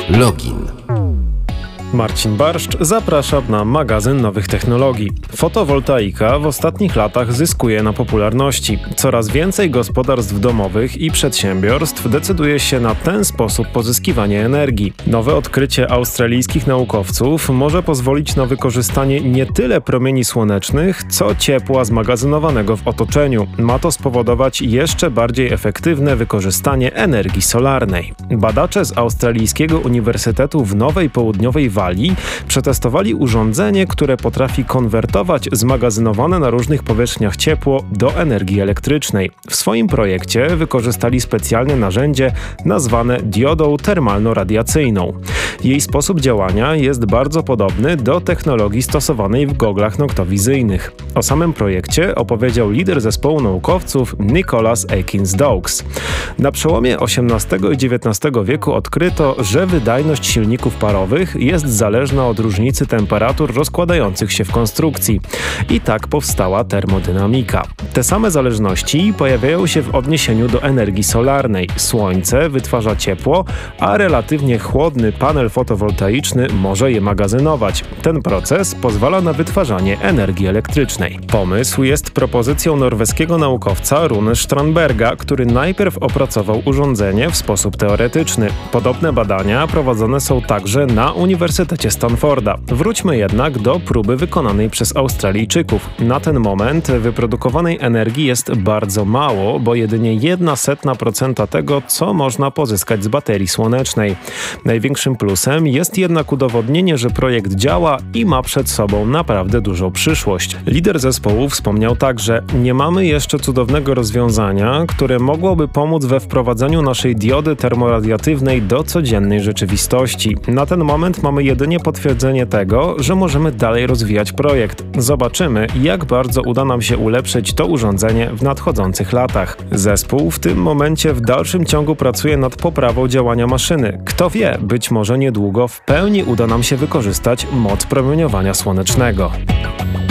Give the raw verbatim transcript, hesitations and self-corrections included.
Login. Marcin Barszcz zaprasza na magazyn nowych technologii. Fotowoltaika w ostatnich latach zyskuje na popularności. Coraz więcej gospodarstw domowych i przedsiębiorstw decyduje się na ten sposób pozyskiwania energii. Nowe odkrycie australijskich naukowców może pozwolić na wykorzystanie nie tyle promieni słonecznych, co ciepła zmagazynowanego w otoczeniu. Ma to spowodować jeszcze bardziej efektywne wykorzystanie energii solarnej. Badacze z Australijskiego Uniwersytetu w Nowej Południowej Walii przetestowali urządzenie, które potrafi konwertować zmagazynowane na różnych powierzchniach ciepło do energii elektrycznej. W swoim projekcie wykorzystali specjalne narzędzie nazwane diodą termalno-radiacyjną. Jej sposób działania jest bardzo podobny do technologii stosowanej w goglach noktowizyjnych. O samym projekcie opowiedział lider zespołu naukowców Nicholas Akins-Dawkes. Na przełomie osiemnastego i dziewiętnastego wieku odkryto, że wydajność silników parowych jest zależna od różnicy temperatur rozkładających się w konstrukcji. I tak powstała termodynamika. Te same zależności pojawiają się w odniesieniu do energii solarnej. Słońce wytwarza ciepło, a relatywnie chłodny panel fotowoltaiczny może je magazynować. Ten proces pozwala na wytwarzanie energii elektrycznej. Pomysł jest propozycją norweskiego naukowca Rune Strandberga, który najpierw opracował urządzenie w sposób teoretyczny. Podobne badania prowadzone są także na Uniwersytecie Stanforda. Wróćmy jednak do próby wykonanej przez Australijczyków. Na ten moment wyprodukowanej energii jest bardzo mało, bo jedynie jedna setna procenta tego, co można pozyskać z baterii słonecznej. Największym plusem jest jednak udowodnienie, że projekt działa i ma przed sobą naprawdę dużą przyszłość. Lider zespołu wspomniał także: nie mamy jeszcze cudownego rozwiązania, które mogłoby pomóc we wprowadzeniu naszej diody termoradiatywnej do codziennej rzeczywistości. Na ten moment mamy jedynie potwierdzenie tego, że możemy dalej rozwijać projekt. Zobaczymy, jak bardzo uda nam się ulepszyć to urządzenie w nadchodzących latach. Zespół w tym momencie w dalszym ciągu pracuje nad poprawą działania maszyny. Kto wie, być może niedługo w pełni uda nam się wykorzystać moc promieniowania słonecznego.